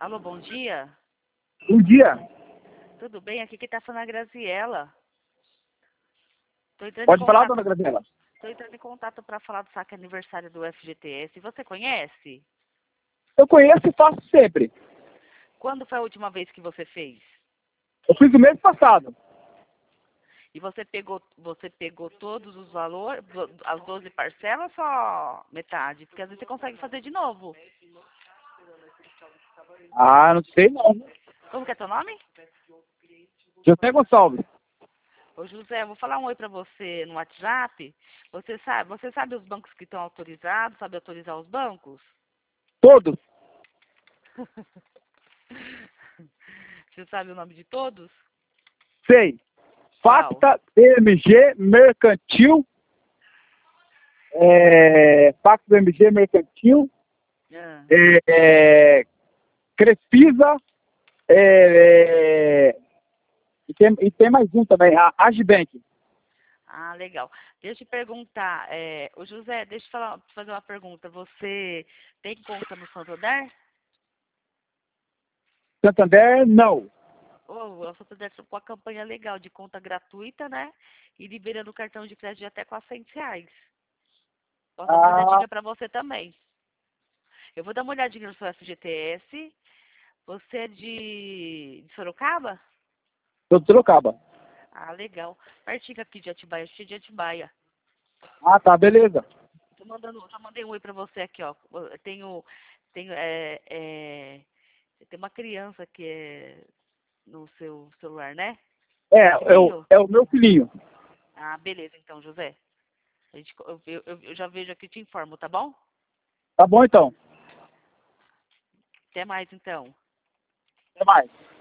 Alô, bom dia. Um dia. Tudo bem? Aqui que tá falando a Graziela. Tô entrando em Pode falar, contato, dona Graziela? tô entrando em contato para falar do saque aniversário do FGTS. Você conhece? Eu conheço e faço sempre. Quando foi a última vez que você fez? Eu fiz o mês passado. E você pegou todos os valores, as 12 parcelas, só metade? Porque às vezes você consegue fazer de novo. Ah, não sei não. Como que é teu nome? José Gonçalves. Ô José, eu vou falar um oi para você no WhatsApp. Você sabe os bancos que estão autorizados? Sabe autorizar os bancos? Todos. Você sabe o nome de todos? Sei. Qual? Facta, BMG, Mercantil. Facta, BMG, Mercantil. Ah, Crefisa. E tem mais um também, a Agibank. legal. Deixa eu te perguntar, ô José, deixa eu fazer uma pergunta. Você tem conta no Santander? Santander, não. O Santander está com a campanha legal de conta gratuita, né? E liberando cartão de crédito de até R$ 400. Posso dar uma Ah, olhadinha para você também. Eu vou dar uma olhadinha no seu FGTS. Você é de Sorocaba? sou de Sorocaba. Ah, legal. Pertinho aqui de Atibaia, cheio de Atibaia. Ah, tá, beleza. Já mandei um oi pra você aqui, ó. Eu tenho, tem uma criança que é no seu celular, né? É, Seu é o, filhinho? é o meu filhinho. Ah, beleza, então, José. Eu já vejo aqui e te informo, tá bom? Tá bom, então. Até mais, então. Até mais.